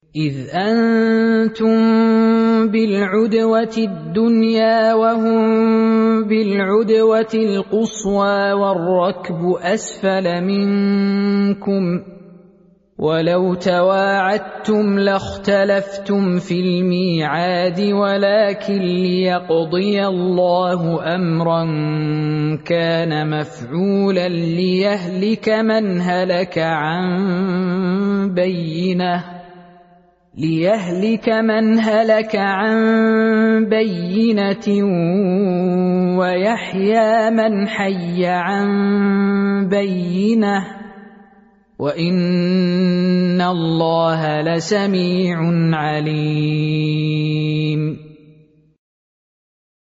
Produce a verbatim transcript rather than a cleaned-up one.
إذ أنتم بالعدوة الدنيا وهم بالعدوة القصوى والركب أسفل منكم ولو تواعدتم لاختلفتم في الميعاد ولكن ليقضي الله أمرا كان مفعولا ليهلك من هلك عن بينة ليهلك من هلك عن بينة ويحيى من حي عن بينة وإن الله لسميع عليم.